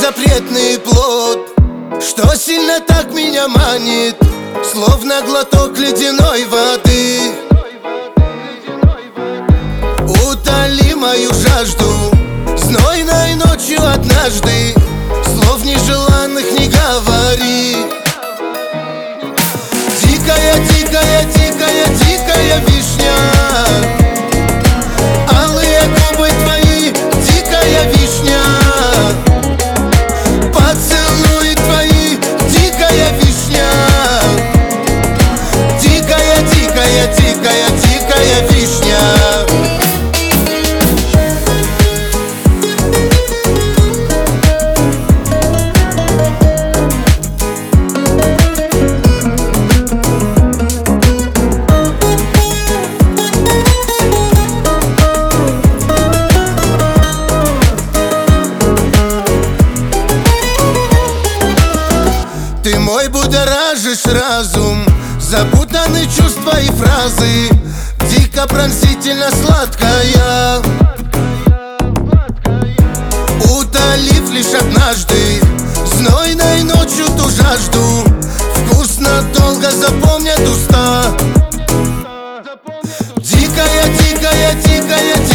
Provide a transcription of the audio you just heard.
запретный плод, что сильно так меня манит, словно глоток ледяной воды. Утоли мою жажду знойной ночью однажды, слов нежеланных не говори. Дикая, дикая, дикая, дикая вишня, алые губы твои, дикая вишня, поцелуи твои, дикая вишня, дикая, дикая, дикая, дикая вишня. Ты мой будоражишь разум, запутаны чувства и фразы, дико пронзительно сладкая, утолив лишь однажды знойной ночью ту жажду, вкусно долго запомнят уста. Дикая, дикая, дикая,